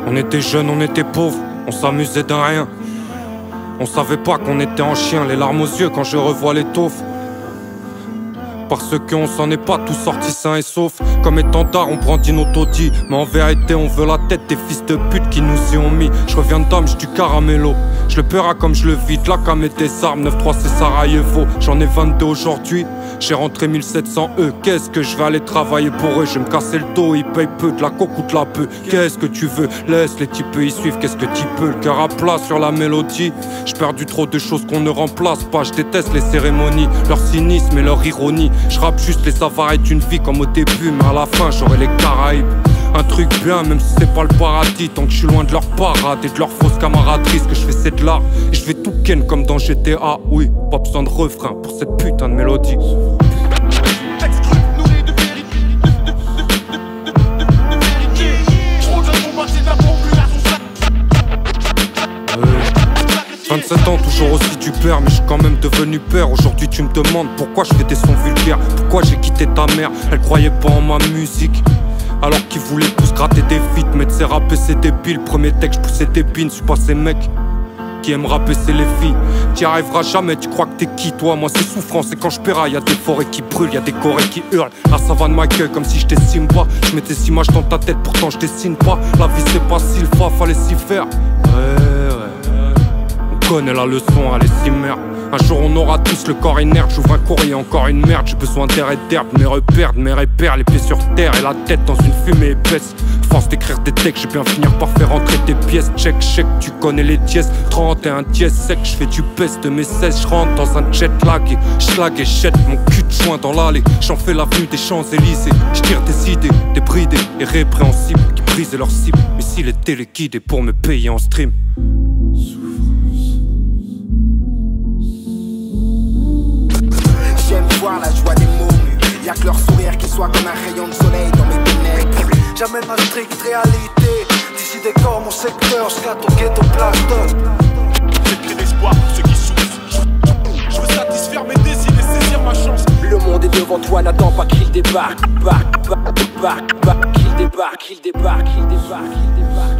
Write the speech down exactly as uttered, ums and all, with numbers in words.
On était jeunes, on était pauvres, on s'amusait d'un rien. On savait pas qu'on était en chien, les larmes aux yeux quand je revois les taufs. Parce qu'on s'en est pas tous sortis sains et saufs. Comme étendard on brandit nos taudis, mais en vérité on veut la tête des fils de pute qui nous y ont mis. Je reviens d'âme, du caramello. Je le paiera comme je le vide, la cam et des armes. Neuf trois c'est Sarajevo, j'en ai vingt-deux aujourd'hui. J'ai rentré mille sept cents E, qu'est-ce que je vais aller travailler pour eux? Je vais me casser le dos, ils payent peu, de la coke coûte la peu. Qu'est-ce que tu veux? Laisse les types y suivre, qu'est-ce que tu peux? Le cœur à plat sur la mélodie. J'ai perdu trop de choses qu'on ne remplace pas. Je déteste les cérémonies, leur cynisme et leur ironie. Je rappe juste les avaries d'une vie comme au début, mais à la fin j'aurai les Caraïbes. Un truc bien, même si c'est pas le paradis. Tant que je suis loin de leur parade et de leur fausse camaraderie. Ce que je fais c'est de l'art, et je vais tout ken comme dans G T A. Oui, pas besoin de refrain pour cette putain de mélodie. vingt-sept ans, toujours aussi du père, mais je suis quand même devenu père. Aujourd'hui tu me demandes pourquoi je fais des sons vulgaires. Pourquoi j'ai quitté ta mère, elle croyait pas en ma musique. Alors qu'ils voulaient tous gratter des feats, mettre ses rappeurs c'est débile. Premier texte, je poussais des pines, je suis pas ces mecs qui aiment rapper c'est les filles. T'y arriveras jamais, tu crois que t'es qui toi? Moi c'est souffrance, et quand je péraille y'a des forêts qui brûlent, y'a des corées qui hurlent. La savane m'accueille comme si j'étais Simba. Je mets des images dans ta tête, pourtant je dessine pas. La vie c'est pas Sylpha, fallait s'y faire. Ouais, ouais. On connaît la leçon, allez s'y merde. Un jour on aura tous le corps inerte. J'ouvre un courrier, encore une merde. J'ai besoin d'air et d'herbe, mes repères, de mes repères. Les pieds sur terre et la tête dans une fumée épaisse. Force d'écrire des textes, j'ai bien finir par faire rentrer tes pièces. Check, check, tu connais les dièses. trente et un dièse sec, j'fais du peste de mes seize. J'rentre dans un jet lag et j'lag et jette mon cul de joint dans l'allée. J'en fais l'avenue des Champs-Élysées. J'tire des idées, des bridés et répréhensibles qui brisaient leur cible. Mais s'il est téléguidé pour me payer en stream. J'aime voir la joie des mots mus. Y'a que leur sourire qui soit comme un rayon de soleil dans mes ténèbres. J'amène ma stricte réalité. D'ici des corps, mon secteur, jusqu'à ton ghetto plastoc. J'ai créé l'espoir pour ceux qui souffrent. Je veux satisfaire mes désirs et saisir ma chance. Le monde est devant toi, n'attends pas qu'il débarque. Barque, barque, barque, barque, qu'il débarque, qu'il débarque, qu'il débarque, qu'il débarque.